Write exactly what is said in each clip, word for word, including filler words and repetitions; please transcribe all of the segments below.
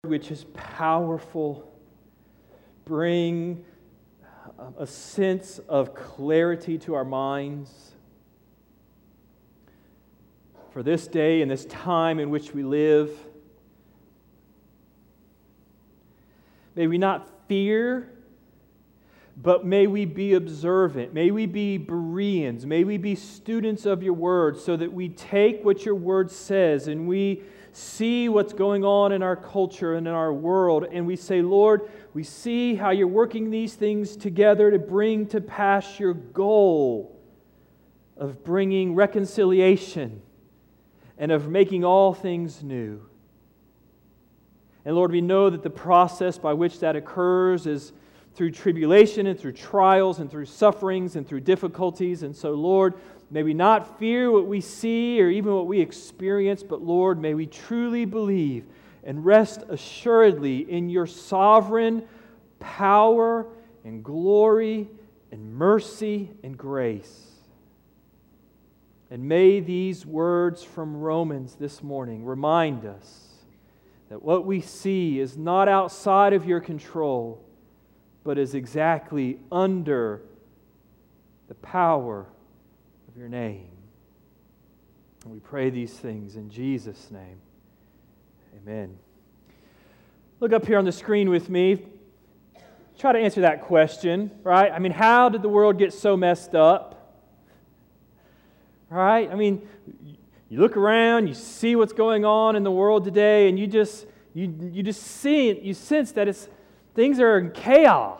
which is powerful, bring a sense of clarity to our minds for this day and this time in which we live. May we not fear, but may we be observant. May we be Bereans. May we be students of your word so that we take what your word says and we see what's going on in our culture and in our world, and we say, Lord, we see how you're working these things together to bring to pass your goal of bringing reconciliation and of making all things new. And Lord, we know that the process by which that occurs is through tribulation and through trials and through sufferings and through difficulties. And so, Lord, may we not fear what we see or even what we experience, but Lord, may we truly believe and rest assuredly in your sovereign power and glory and mercy and grace. And may these words from Romans this morning remind us that what we see is not outside of your control, but is exactly under the power of your name. And we pray these things in Jesus' name. Amen. Look up here on the screen with me. Try to answer that question, right? I mean, how did the world get so messed up? Right? I mean, you look around, you see what's going on in the world today, and you just you you just see it, you sense that it's things are in chaos.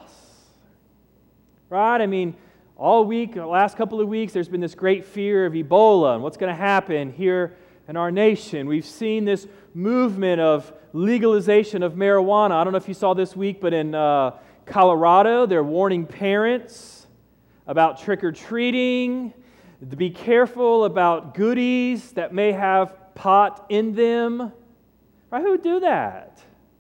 Right? I mean, all week, the last couple of weeks, there's been this great fear of Ebola and what's going to happen here in our nation. We've seen this movement of legalization of marijuana. I don't know if you saw this week, but in uh, Colorado, they're warning parents about trick-or-treating, to be careful about goodies that may have pot in them. Right? Who would do that?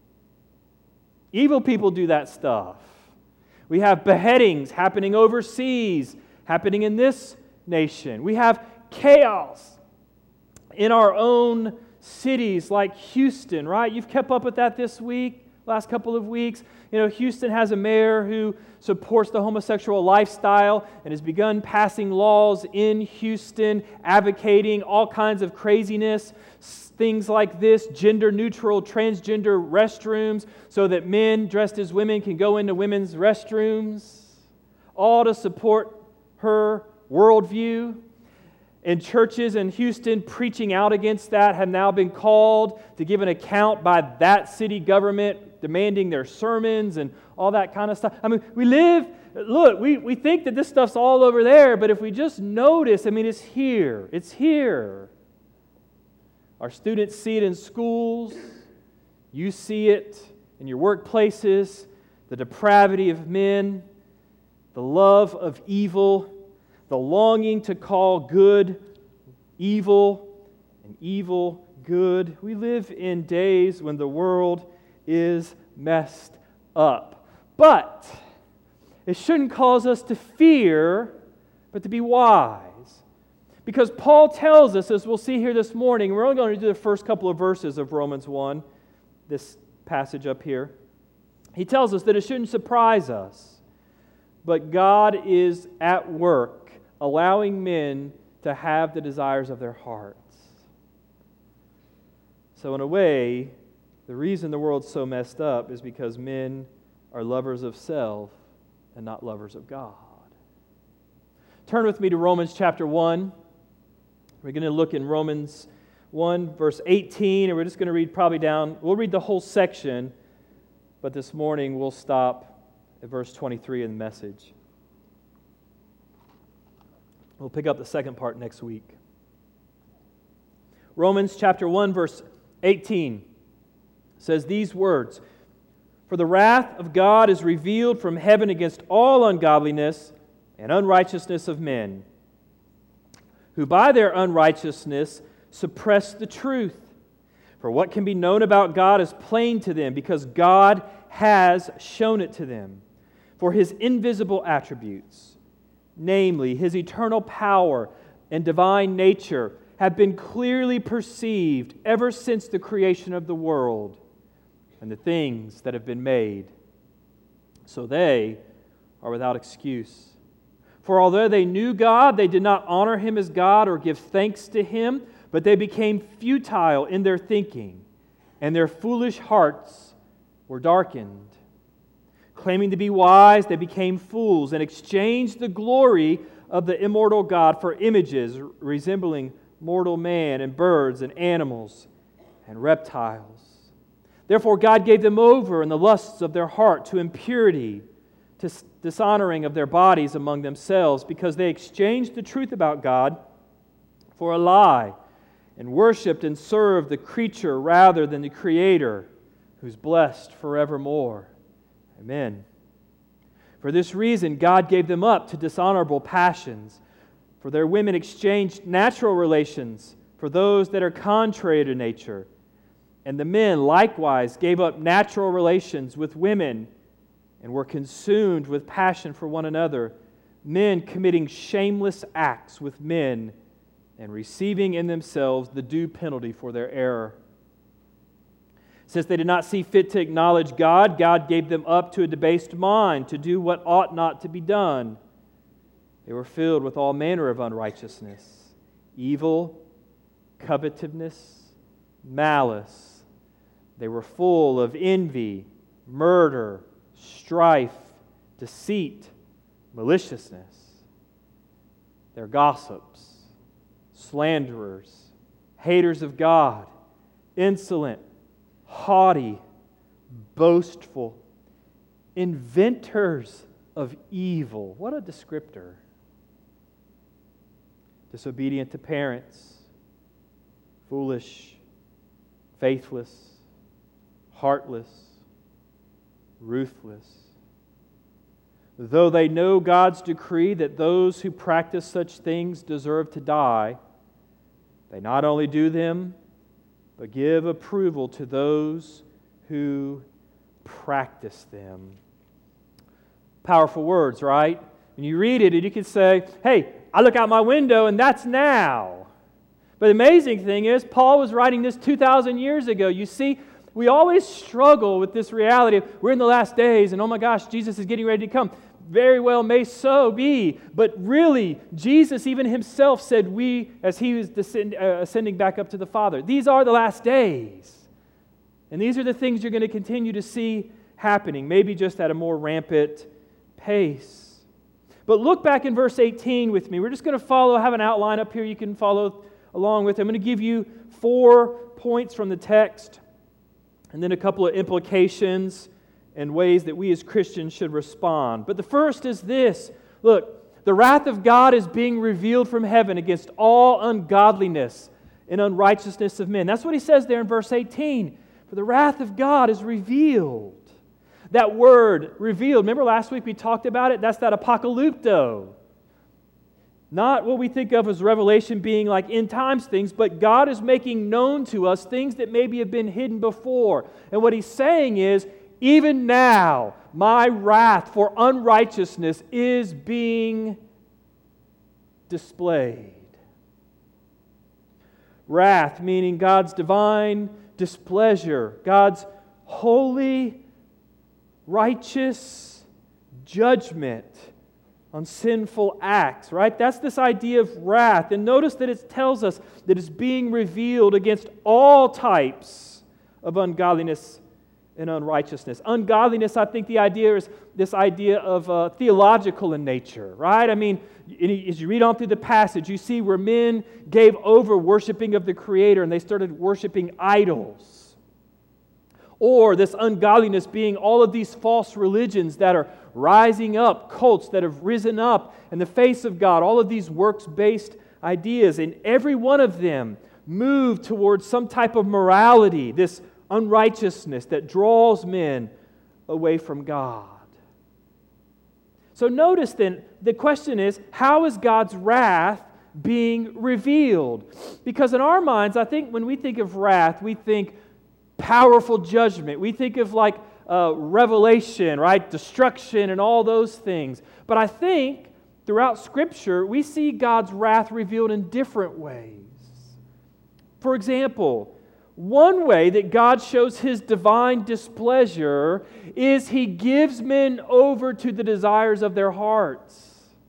Evil people do that stuff. We have beheadings happening overseas, happening in this nation. We have chaos in our own cities like Houston, right? You've kept up with that this week, last couple of weeks. You know, Houston has a mayor who supports the homosexual lifestyle and has begun passing laws in Houston advocating all kinds of craziness, things like this, gender-neutral, transgender restrooms so that men dressed as women can go into women's restrooms, all to support her worldview. And churches in Houston preaching out against that have now been called to give an account by that city government, demanding their sermons and all that kind of stuff. I mean, we live, look, we, we think that this stuff's all over there, but if we just notice, I mean, it's here. It's here. Our students see it in schools. You see it in your workplaces, the depravity of men, the love of evil, the longing to call good evil and evil good. We live in days when the world is messed up. But it shouldn't cause us to fear, but to be wise. Because Paul tells us, as we'll see here this morning, we're only going to do the first couple of verses of Romans one, this passage up here. He tells us that it shouldn't surprise us, but God is at work allowing men to have the desires of their hearts. So in a way, the reason the world's so messed up is because men are lovers of self and not lovers of God. Turn with me to Romans chapter one. We're going to look in Romans one, verse eighteen, and we're just going to read probably down, we'll read the whole section, but this morning we'll stop at verse twenty-three in the Message. We'll pick up the second part next week. Romans chapter one, verse eighteen says these words, "For the wrath of God is revealed from heaven against all ungodliness and unrighteousness of men, who by their unrighteousness suppress the truth. For what can be known about God is plain to them, because God has shown it to them. For His invisible attributes, namely His eternal power and divine nature, have been clearly perceived ever since the creation of the world and the things that have been made. So they are without excuse. For although they knew God, they did not honor Him as God or give thanks to Him, but they became futile in their thinking, and their foolish hearts were darkened. Claiming to be wise, they became fools and exchanged the glory of the immortal God for images resembling mortal man and birds and animals and reptiles. Therefore God gave them over in the lusts of their heart to impurity, to dishonoring of their bodies among themselves, because they exchanged the truth about God for a lie, and worshipped and served the creature rather than the Creator, who's blessed forevermore. Amen. For this reason, God gave them up to dishonorable passions. For their women exchanged natural relations for those that are contrary to nature. And the men likewise gave up natural relations with women and were consumed with passion for one another, men committing shameless acts with men and receiving in themselves the due penalty for their error. Since they did not see fit to acknowledge God, God gave them up to a debased mind to do what ought not to be done. They were filled with all manner of unrighteousness, evil, covetousness, malice. They were full of envy, murder, strife, deceit, maliciousness. They're gossips, slanderers, haters of God, insolent, haughty, boastful, inventors of evil. What a descriptor. Disobedient to parents, foolish, faithless, heartless, ruthless. Though they know God's decree that those who practice such things deserve to die, they not only do them, but give approval to those who practice them. Powerful words, right? When you read it, you can say, hey, I look out my window and that's now. But the amazing thing is, Paul was writing this two thousand years ago. You see, we always struggle with this reality of we're in the last days and oh my gosh, Jesus is getting ready to come. Very well may so be, but really, Jesus even Himself said we, as He was descend, uh, ascending back up to the Father, these are the last days. And these are the things you're going to continue to see happening, maybe just at a more rampant pace. But look back in verse eighteen with me. We're just going to follow, I have an outline up here you can follow along with. I'm going to give you four points from the text, and then a couple of implications and ways that we as Christians should respond. But the first is this. Look, the wrath of God is being revealed from heaven against all ungodliness and unrighteousness of men. That's what he says there in verse eighteen. For the wrath of God is revealed. That word, revealed, remember last week we talked about it? That's that apocalypto. Not what we think of as revelation being like end times things, but God is making known to us things that maybe have been hidden before. And what he's saying is, even now, my wrath for unrighteousness is being displayed. Wrath, meaning God's divine displeasure, God's holy, righteous judgment on sinful acts, right? That's this idea of wrath. And notice that it tells us that it's being revealed against all types of ungodliness and unrighteousness. Ungodliness, I think the idea is this idea of uh, theological in nature, right? I mean, as you read on through the passage, you see where men gave over worshiping of the Creator and they started worshiping idols. Or this ungodliness being all of these false religions that are rising up, cults that have risen up in the face of God, all of these works-based ideas, and every one of them move towards some type of morality, this unrighteousness that draws men away from God. So notice then, the question is, how is God's wrath being revealed? Because in our minds, I think when we think of wrath, we think powerful judgment. We think of like uh, revelation, right? Destruction and all those things. But I think throughout Scripture, we see God's wrath revealed in different ways. For example, One way that God shows His divine displeasure is He gives men over to the desires of their hearts.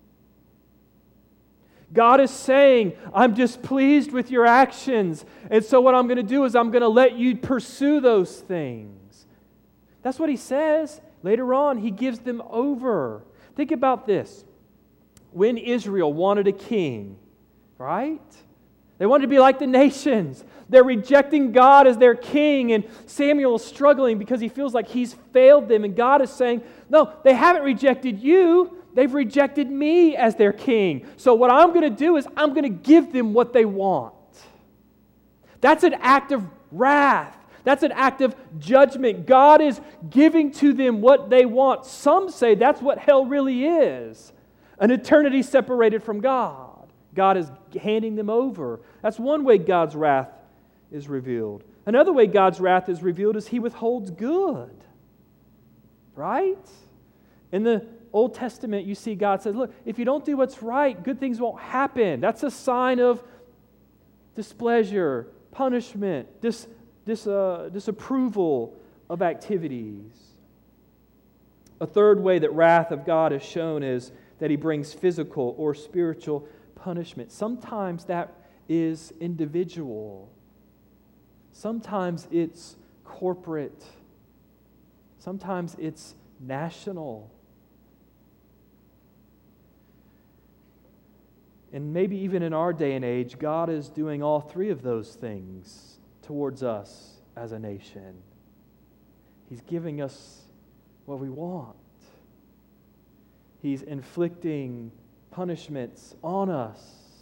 God is saying, I'm displeased with your actions, and so what I'm going to do is I'm going to let you pursue those things. That's what He says. Later on, He gives them over. Think about this. When Israel wanted a king, right? They wanted to be like the nations. They're rejecting God as their king, and Samuel is struggling because he feels like he's failed them, and God is saying, no, they haven't rejected you. They've rejected me as their king. So what I'm going to do is I'm going to give them what they want. That's an act of wrath. That's an act of judgment. God is giving to them what they want. Some say that's what hell really is. An eternity separated from God. God is handing them over. That's one way God's wrath is revealed. Another way God's wrath is revealed is He withholds good. Right? In the Old Testament, you see God says, look, if you don't do what's right, good things won't happen. That's a sign of displeasure, punishment, dis, dis, uh, disapproval of activities. A third way that wrath of God is shown is that He brings physical or spiritual punishment. Sometimes that is individual. Sometimes it's corporate. Sometimes it's national. And maybe even in our day and age, God is doing all three of those things towards us as a nation. He's giving us what we want. He's inflicting punishments on us.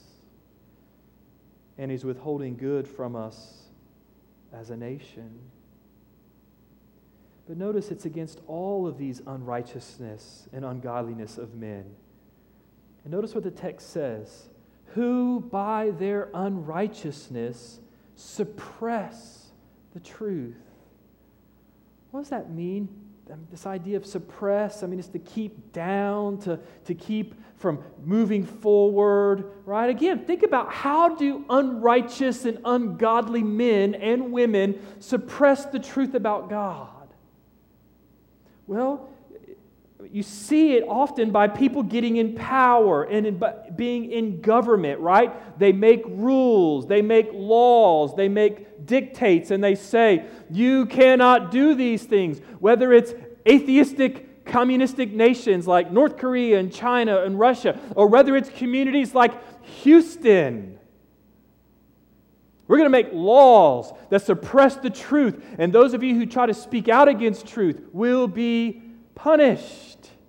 And He's withholding good from us as a nation. But notice it's against all of these unrighteousness and ungodliness of men. And notice what the text says. Who by their unrighteousness suppress the truth. What does that mean? This idea of suppress, I mean, it's to keep down, to, to keep from moving forward, right? Again, think about how do unrighteous and ungodly men and women suppress the truth about God? Well, you see it often by people getting in power and in, being in government, right? They make rules, they make laws, they make dictates, and they say, you cannot do these things. Whether it's atheistic, communistic nations like North Korea and China and Russia, or whether it's communities like Houston. We're going to make laws that suppress the truth, and those of you who try to speak out against truth will be punished.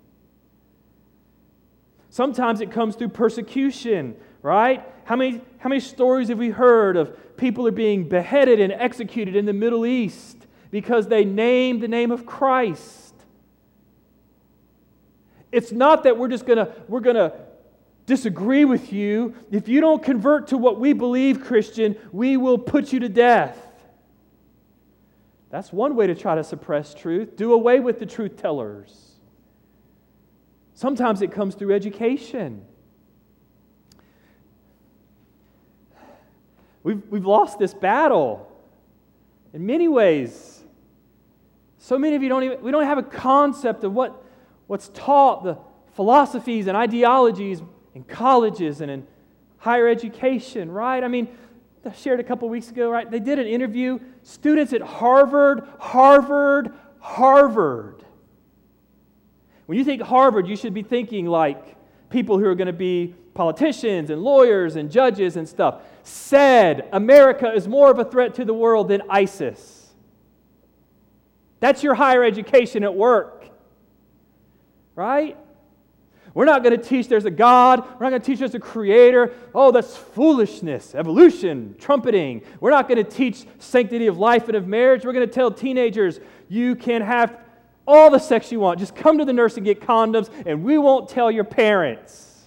Sometimes it comes through persecution, right? How many, how many stories have we heard of people are being beheaded and executed in the Middle East because they named the name of Christ? It's not that we're just going to we're going to disagree with you. If you don't convert to what we believe, Christian, we will put you to death. That's one way to try to suppress truth. Do away with the truth tellers. Sometimes it comes through education. We've, we've lost this battle in many ways. So many of you don't even, we don't have a concept of what, what's taught, the philosophies and ideologies in colleges and in higher education, right? I mean, I shared a couple weeks ago, right? They did an interview, students at Harvard, Harvard, Harvard. When you think Harvard, you should be thinking like people who are going to be politicians and lawyers and judges and stuff. Said America is more of a threat to the world than ISIS. That's your higher education at work. Right? We're not going to teach there's a God. We're not going to teach there's a creator. Oh, that's foolishness, evolution, trumpeting. We're not going to teach sanctity of life and of marriage. We're going to tell teenagers, you can have all the sex you want. Just come to the nurse and get condoms, and we won't tell your parents.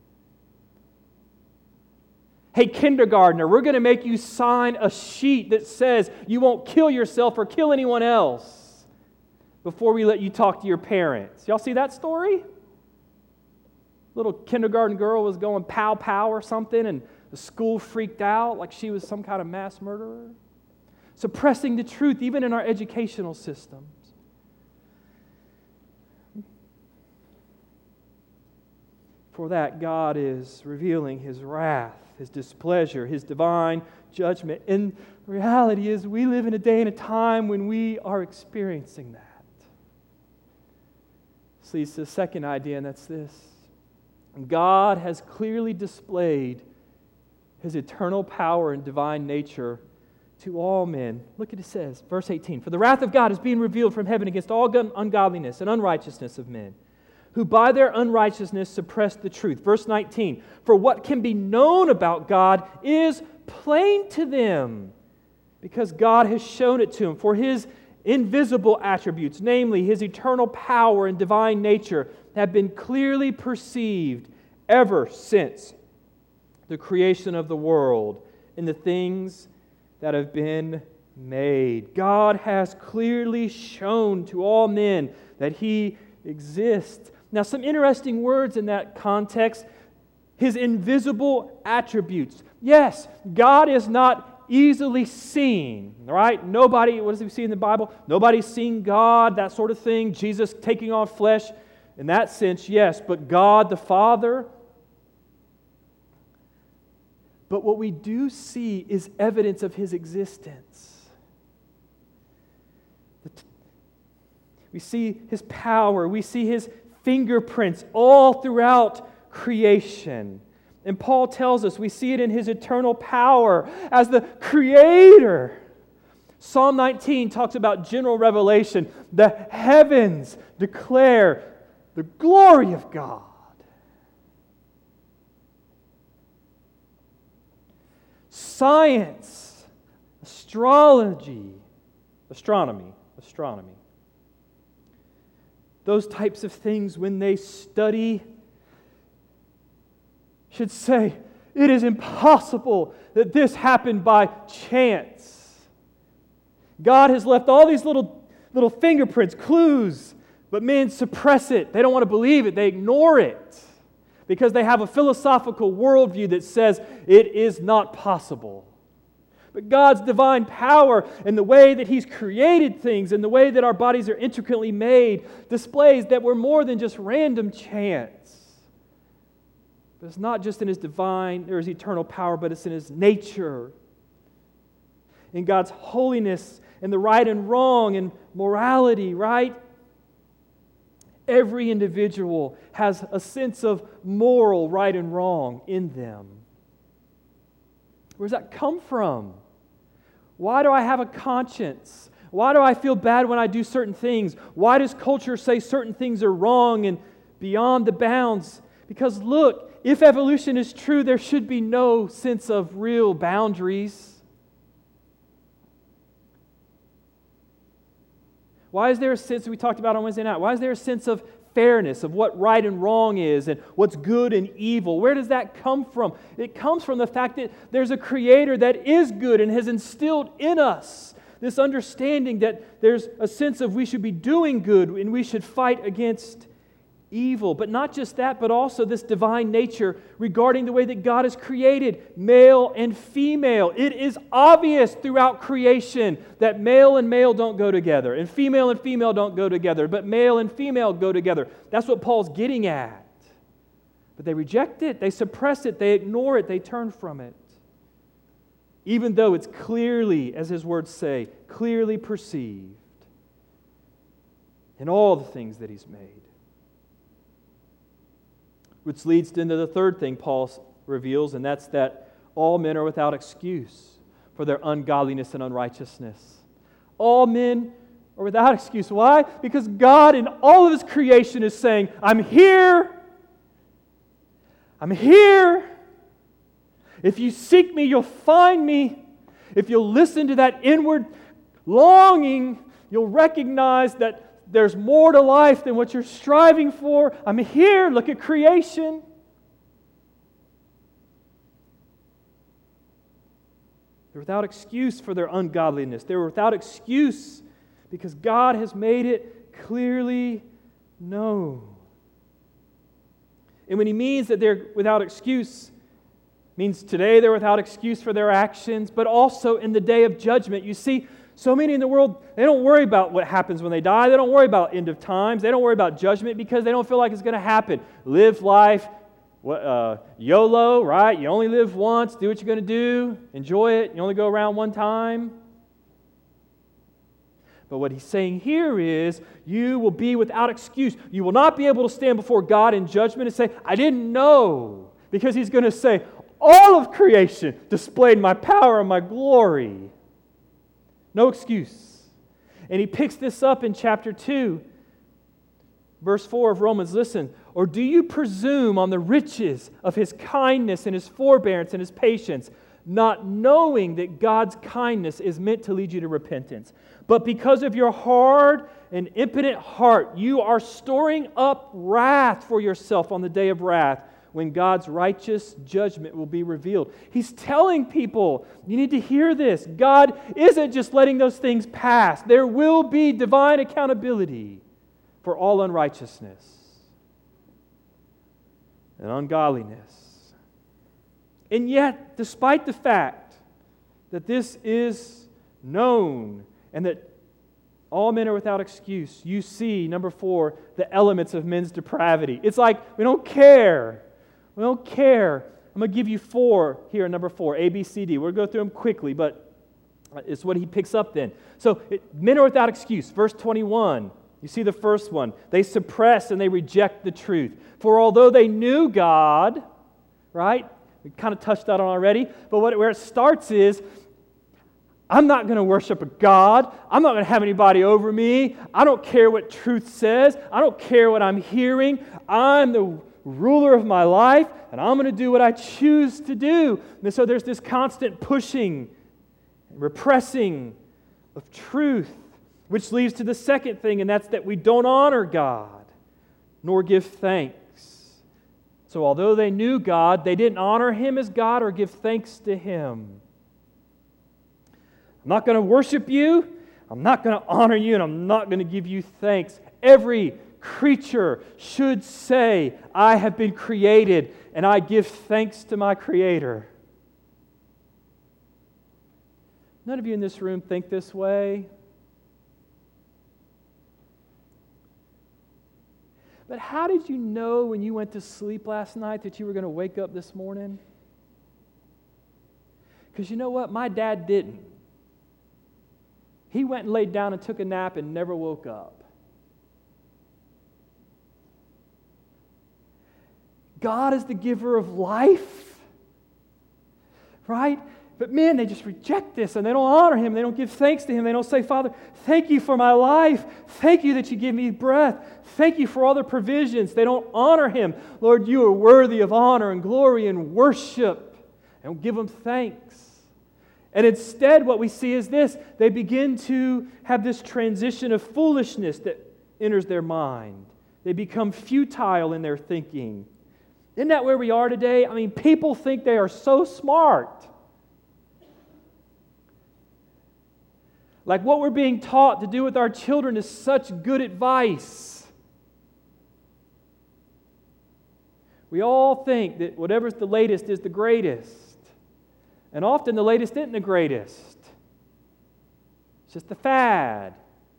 Hey, kindergartner, we're going to make you sign a sheet that says you won't kill yourself or kill anyone else before we let you talk to your parents. Y'all see that story? Little kindergarten girl was going pow pow or something, and the school freaked out like she was some kind of mass murderer. suppressing the truth even in our educational systems. For that, God is revealing His wrath, His displeasure, His divine judgment. And the reality is we live in a day and a time when we are experiencing that. This leads to the second idea, and that's this. God has clearly displayed His eternal power and divine nature to all men. Look at it says, verse eighteen, "For the wrath of God is being revealed from heaven against all ungodliness and unrighteousness of men, who by their unrighteousness suppress the truth." Verse nineteen, "For what can be known about God is plain to them, because God has shown it to them. For His invisible attributes, namely His eternal power and divine nature, have been clearly perceived ever since the creation of the world in the things that have been made." God has clearly shown to all men that He exists. Now, some interesting words in that context. His invisible attributes. Yes, God is not easily seen, right? Nobody, what does we see in the Bible? Nobody's seen God, that sort of thing. Jesus taking on flesh. In that sense, yes, but God the Father. But what we do see is evidence of His existence. We see His power. We see His fingerprints all throughout creation. And Paul tells us we see it in His eternal power as the Creator. Psalm nineteen talks about general revelation. The heavens declare the glory of God. Science, astrology, astronomy, astronomy. Those types of things, when they study, should say, it is impossible that this happened by chance. God has left all these little, little fingerprints, clues, but men suppress it. They don't want to believe it. They ignore it because they have a philosophical worldview that says it is not possible. But God's divine power and the way that He's created things and the way that our bodies are intricately made displays that we're more than just random chance. But it's not just in His divine, or His eternal power, but it's in His nature. In God's holiness and the right and wrong and morality, right? Every individual has a sense of moral right and wrong in them. Where does that come from? Why do I have a conscience? Why do I feel bad when I do certain things? Why does culture say certain things are wrong and beyond the bounds? Because look, if evolution is true, there should be no sense of real boundaries. Why is there a sense, we talked about on Wednesday night, why is there a sense of fairness, of what right and wrong is and what's good and evil? Where does that come from? It comes from the fact that there's a Creator that is good and has instilled in us this understanding that there's a sense of we should be doing good and we should fight against evil. But not just that, but also this divine nature regarding the way that God has created male and female. It is obvious throughout creation that male and male don't go together, and female and female don't go together, but male and female go together. That's what Paul's getting at. But they reject it, they suppress it, they ignore it, they turn from it. Even though it's clearly, as his words say, clearly perceived in all the things that He's made. Which leads into the third thing Paul reveals, and that's that all men are without excuse for their ungodliness and unrighteousness. All men are without excuse. Why? Because God in all of His creation is saying, I'm here. I'm here. If you seek me, you'll find me. If you'll listen to that inward longing, you'll recognize that there's more to life than what you're striving for. I'm here. Look at creation. They're without excuse for their ungodliness. They're without excuse because God has made it clearly known. And when He means that they're without excuse, means today they're without excuse for their actions, but also in the day of judgment. You see, so many in the world, they don't worry about what happens when they die. They don't worry about end of times. They don't worry about judgment because they don't feel like it's going to happen. Live life, uh, YOLO, right? You only live once. Do what you're going to do. Enjoy it. You only go around one time. But what he's saying here is, you will be without excuse. You will not be able to stand before God in judgment and say, I didn't know. Because he's going to say, all of creation displayed my power and my glory. No excuse. And he picks this up in chapter two, verse four of Romans. Listen, or do you presume on the riches of His kindness and His forbearance and His patience, not knowing that God's kindness is meant to lead you to repentance? But because of your hard and impotent heart, you are storing up wrath for yourself on the day of wrath, when God's righteous judgment will be revealed. He's telling people, you need to hear this. God isn't just letting those things pass. There will be divine accountability for all unrighteousness and ungodliness. And yet, despite the fact that this is known and that all men are without excuse, you see, number four, the elements of men's depravity. It's like we don't care. We don't care. I'm going to give you four here, number four, A, B, C, D. We'll go through them quickly, but it's what he picks up then. So, it, men are without excuse. Verse twenty-one, you see the first one. They suppress and they reject the truth. For although they knew God, right? We kind of touched that on already, but what, where it starts is, I'm not going to worship a God. I'm not going to have anybody over me. I don't care what truth says. I don't care what I'm hearing. I'm the ruler of my life, and I'm going to do what I choose to do. And so there's this constant pushing, repressing of truth, which leads to the second thing, and that's that we don't honor God, nor give thanks. So although they knew God, they didn't honor Him as God or give thanks to Him. I'm not going to worship you, I'm not going to honor you, and I'm not going to give you thanks. Every creature should say, I have been created and I give thanks to my Creator. None of you in this room think this way. But how did you know when you went to sleep last night that you were going to wake up this morning? Because you know what? My dad didn't. He went and laid down and took a nap and never woke up. God is the giver of life, right? But men, they just reject this and they don't honor Him. They don't give thanks to Him. They don't say, Father, thank you for my life. Thank you that you give me breath. Thank you for all the provisions. They don't honor Him. Lord, you are worthy of honor and glory and worship. And give Him thanks. And instead, what we see is this. They begin to have this transition of foolishness that enters their mind. They become futile in their thinking. Isn't that where we are today? I mean, people think they are so smart. Like what we're being taught to do with our children is such good advice. We all think that whatever's the latest is the greatest. And often the latest isn't the greatest. It's just the fad.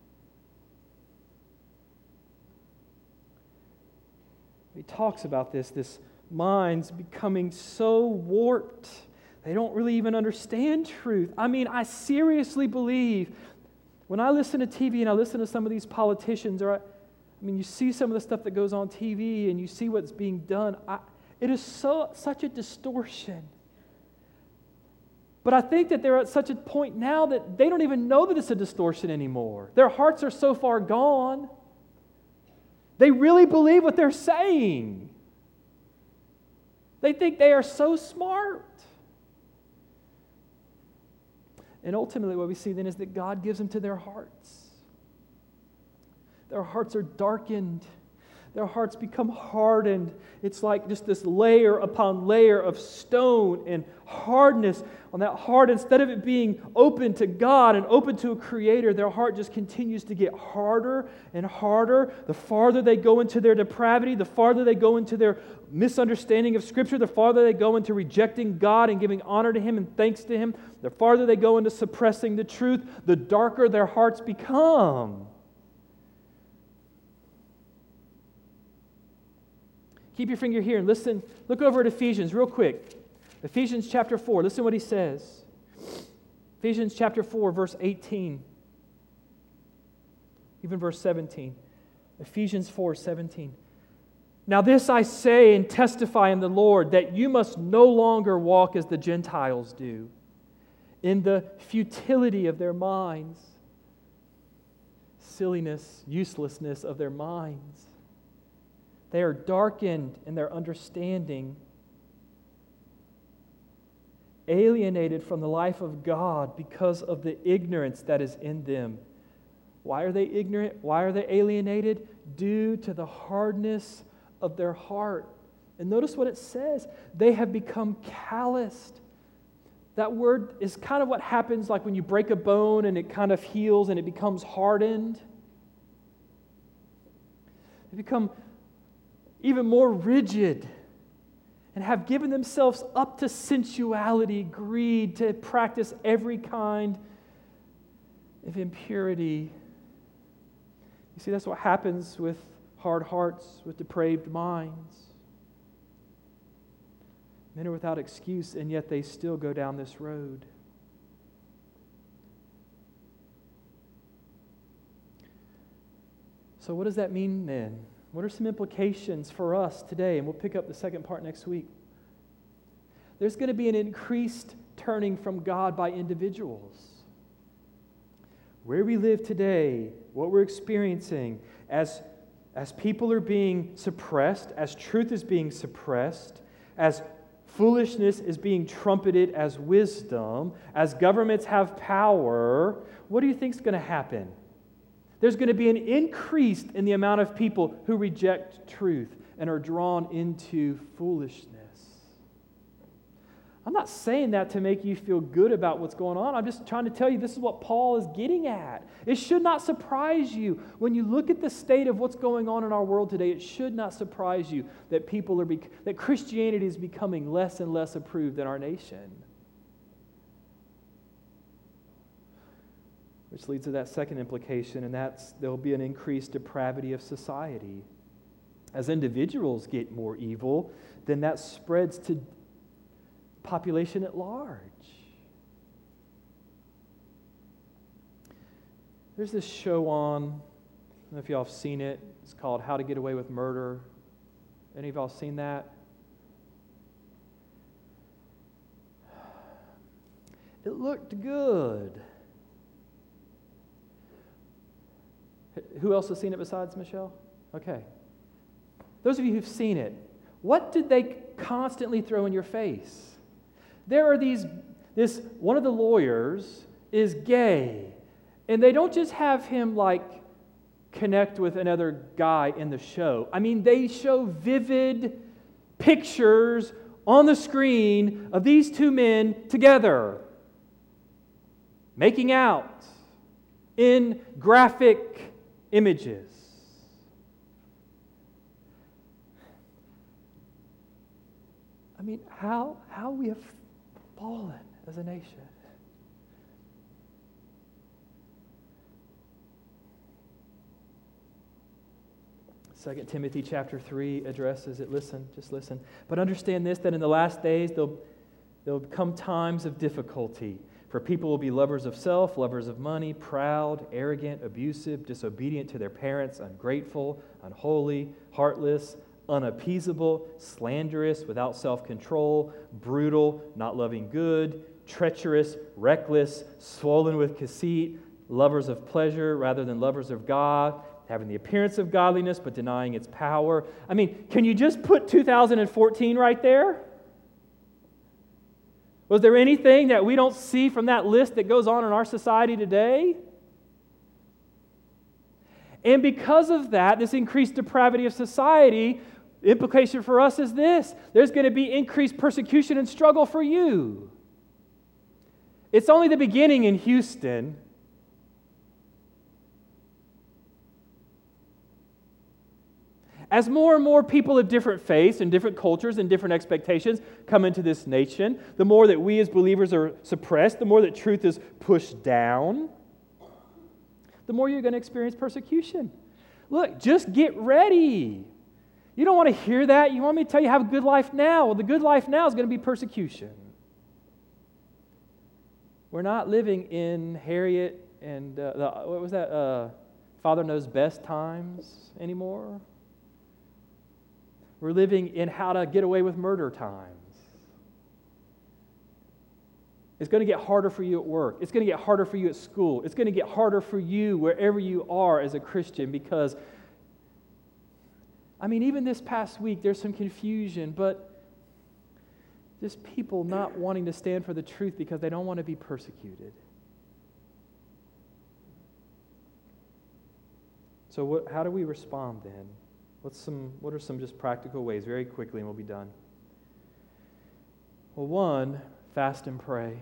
He talks about this, this mind's becoming so warped. They don't really even understand truth. I mean, I seriously believe when I listen to T V and I listen to some of these politicians, or I, I mean, you see some of the stuff that goes on T V and you see what's being done. I, it is so such a distortion. But I think that they're at such a point now that they don't even know that it's a distortion anymore. Their hearts are so far gone. They really believe what they're saying. They think they are so smart. And ultimately what we see then is that God gives them to their hearts. Their hearts are darkened. Their hearts become hardened. It's like just this layer upon layer of stone and hardness on that heart, instead of it being open to God and open to a Creator, their heart just continues to get harder and harder. The farther they go into their depravity, the farther they go into their misunderstanding of Scripture, the farther they go into rejecting God and giving honor to Him and thanks to Him, the farther they go into suppressing the truth, the darker their hearts become. Keep your finger here and listen. Look over at Ephesians real quick. Ephesians chapter four. Listen what he says. Ephesians chapter four, verse eighteen. Even verse seventeen. Ephesians four, seventeen. Now this I say and testify in the Lord, that you must no longer walk as the Gentiles do, in the futility of their minds, silliness, uselessness of their minds. They are darkened in their understanding, alienated from the life of God because of the ignorance that is in them. Why are they ignorant? Why are they alienated? Due to the hardness of their heart. And notice what it says. They have become calloused. That word is kind of what happens like when you break a bone and it kind of heals and it becomes hardened. They become even more rigid, and have given themselves up to sensuality, greed, to practice every kind of impurity. You see, that's what happens with hard hearts, with depraved minds. Men are without excuse, and yet they still go down this road. So what does that mean then? What are some implications for us today? And we'll pick up the second part next week. There's going to be an increased turning from God by individuals. Where we live today, what we're experiencing, as, as people are being suppressed, as truth is being suppressed, as foolishness is being trumpeted as wisdom, as governments have power, what do you think is going to happen? There's going to be an increase in the amount of people who reject truth and are drawn into foolishness. I'm not saying that to make you feel good about what's going on. I'm just trying to tell you this is what Paul is getting at. It should not surprise you. When you look at the state of what's going on in our world today, it should not surprise you that people are bec- that Christianity is becoming less and less approved in our nation. Which leads to that second implication, and that's there'll be an increased depravity of society. As individuals get more evil, then that spreads to population at large. There's this show on, I don't know if y'all have seen it, it's called How to Get Away with Murder. Any of y'all seen that? It looked good. Who else has seen it besides Michelle? Okay. Those of you who've seen it, what did they constantly throw in your face? There are these, this, one of the lawyers is gay, and they don't just have him like connect with another guy in the show. I mean, they show vivid pictures on the screen of these two men together, making out in graphic images. I mean, how, how we have fallen as a nation. Second Timothy chapter three addresses it. Listen, just listen. But understand this, that in the last days there'll, there'll come times of difficulty. For people will be lovers of self, lovers of money, proud, arrogant, abusive, disobedient to their parents, ungrateful, unholy, heartless, unappeasable, slanderous, without self-control, brutal, not loving good, treacherous, reckless, swollen with conceit, lovers of pleasure rather than lovers of God, having the appearance of godliness but denying its power. I mean, can you just put two thousand fourteen right there? Was there anything that we don't see from that list that goes on in our society today? And because of that, this increased depravity of society, the implication for us is this: there's going to be increased persecution and struggle for you. It's only the beginning in Houston. As more and more people of different faiths and different cultures and different expectations come into this nation, the more that we as believers are suppressed, the more that truth is pushed down, the more you're going to experience persecution. Look, just get ready. You don't want to hear that. You want me to tell you have a good life now. Well, the good life now is going to be persecution. We're not living in Harriet and, uh, the, what was that, uh, Father Knows Best times anymore. We're living in how to get away with murder times. It's going to get harder for you at work. It's going to get harder for you at school. It's going to get harder for you wherever you are as a Christian because, I mean, even this past week, there's some confusion, but just people not wanting to stand for the truth because they don't want to be persecuted. So what, how do we respond then? What's some, what are some just practical ways, very quickly, and we'll be done? Well, one, fast and pray.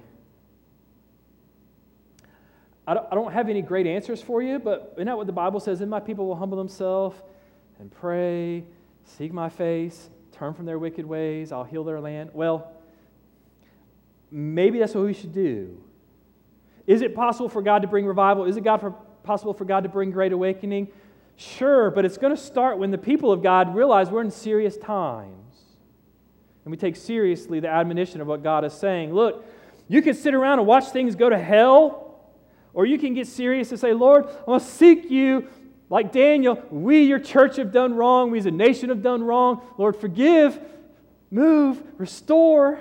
I don't, I don't have any great answers for you, but isn't that what the Bible says? Then my people will humble themselves and pray, seek my face, turn from their wicked ways, I'll heal their land. Well, maybe that's what we should do. Is it possible for God to bring revival? Is it God for, possible for God to bring great awakening? Sure, but it's going to start when the people of God realize we're in serious times. And we take seriously the admonition of what God is saying. Look, you can sit around and watch things go to hell, or you can get serious and say, Lord, I'm going to seek you. Like Daniel, we, your church, have done wrong. We as a nation have done wrong. Lord, forgive, move, restore.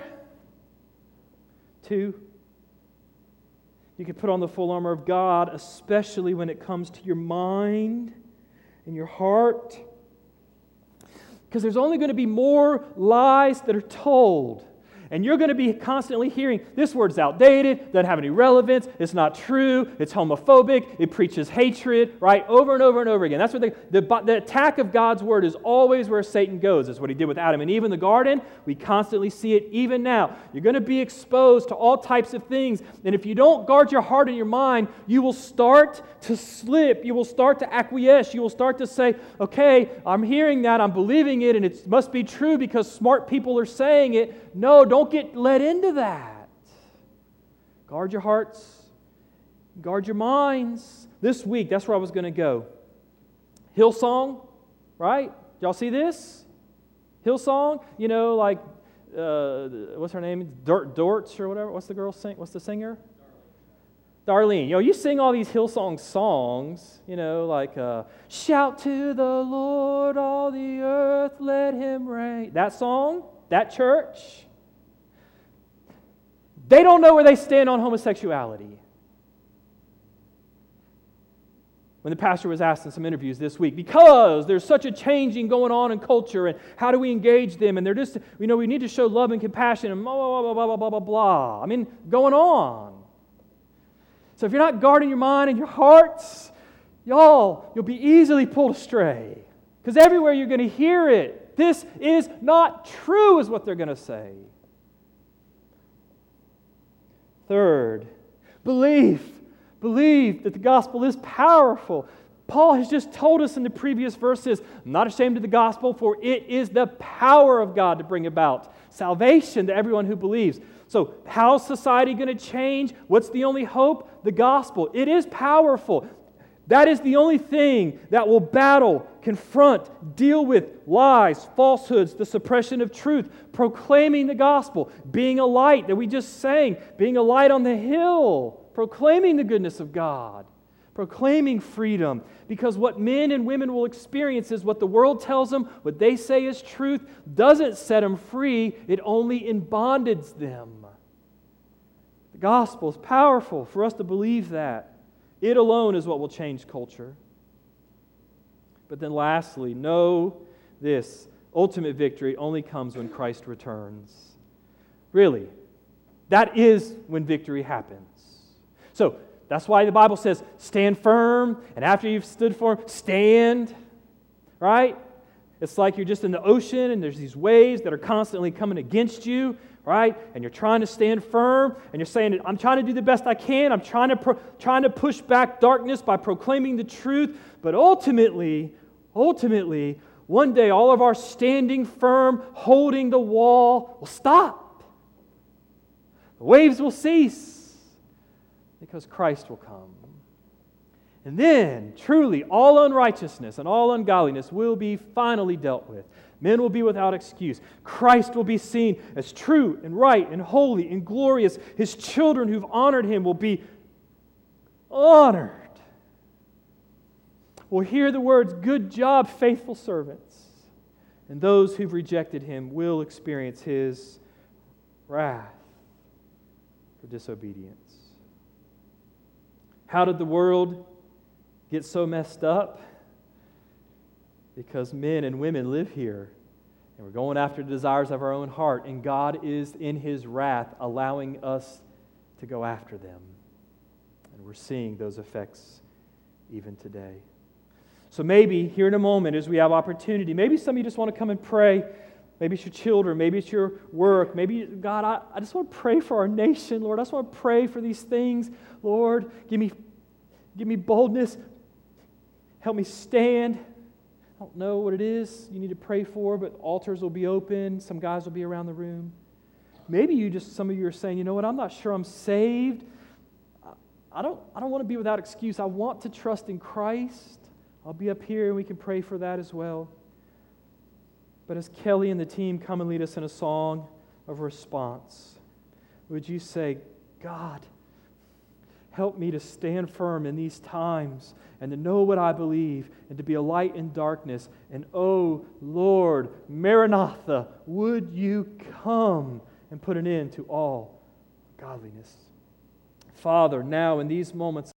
Two, you can put on the full armor of God, especially when it comes to your mind and your heart. Because there's only going to be more lies that are told. And you're going to be constantly hearing, this word's outdated, doesn't have any relevance, it's not true, it's homophobic, it preaches hatred, right? Over and over and over again. That's what they, the, the attack of God's word is always where Satan goes. That's what he did with Adam and Eve in the garden. We constantly see it even now. You're going to be exposed to all types of things. And if you don't guard your heart and your mind, you will start to slip. You will start to acquiesce. You will start to say, okay, I'm hearing that, I'm believing it, and it must be true because smart people are saying it. No, don't get led into that. Guard your hearts. Guard your minds. This week, that's where I was going to go. Hillsong, right? Y'all see this? Hillsong, you know, like, uh, what's her name? Dort, Dortch or whatever. What's the girl sing? What's the singer? Darlene. You know, you sing all these Hillsong songs, you know, like, uh, shout to the Lord, all the earth, let Him reign. That song, that church, they don't know where they stand on homosexuality. When the pastor was asked in some interviews this week, because there's such a changing going on in culture, and how do we engage them? And they're just, you know, we need to show love and compassion, and blah, blah, blah, blah, blah, blah, blah, blah. I mean, going on. So if you're not guarding your mind and your hearts, y'all, you'll be easily pulled astray. Because everywhere you're going to hear it. This is not true, is what they're going to say. Third, believe. Believe that the gospel is powerful. Paul has just told us in the previous verses, I'm not ashamed of the gospel, for it is the power of God to bring about salvation to everyone who believes. So how's society going to change? What's the only hope? The gospel. It is powerful. That is the only thing that will battle, confront, deal with lies, falsehoods, the suppression of truth, proclaiming the gospel, being a light that we just sang, being a light on the hill, proclaiming the goodness of God, proclaiming freedom. Because what men and women will experience is what the world tells them, what they say is truth, doesn't set them free, it only in bondage them. The gospel is powerful for us to believe that. It alone is what will change culture. But then lastly, know this, ultimate victory only comes when Christ returns. Really, that is when victory happens. So, that's why the Bible says, stand firm, and after you've stood firm, stand, right? It's like you're just in the ocean, and there's these waves that are constantly coming against you, right? And you're trying to stand firm, and you're saying, I'm trying to do the best I can. I'm trying to, pro- trying to push back darkness by proclaiming the truth. But ultimately, ultimately, one day all of our standing firm, holding the wall will stop. The waves will cease because Christ will come. And then, truly, all unrighteousness and all ungodliness will be finally dealt with. Men will be without excuse. Christ will be seen as true and right and holy and glorious. His children who've honored Him will be honored. We'll hear the words, "Good job, faithful servants." And those who've rejected Him will experience His wrath for disobedience. How did the world get so messed up? Because men and women live here, and we're going after the desires of our own heart, and God is in His wrath allowing us to go after them. And we're seeing those effects even today. So maybe here in a moment, as we have opportunity, maybe some of you just want to come and pray. Maybe it's your children, maybe it's your work, maybe, God, I, I just want to pray for our nation, Lord. I just want to pray for these things. Lord, give me, give me boldness. Help me stand. I don't know what it is you need to pray for, but altars will be open. Some guys will be around the room. Maybe you just, some of you are saying, you know what, I'm not sure I'm saved. I don't, I don't want to be without excuse. I want to trust in Christ. I'll be up here and we can pray for that as well. But as Kelly and the team come and lead us in a song of response, would you say, God, help me to stand firm in these times and to know what I believe and to be a light in darkness. And oh, Lord, Maranatha, would you come and put an end to all godliness? Father, now in these moments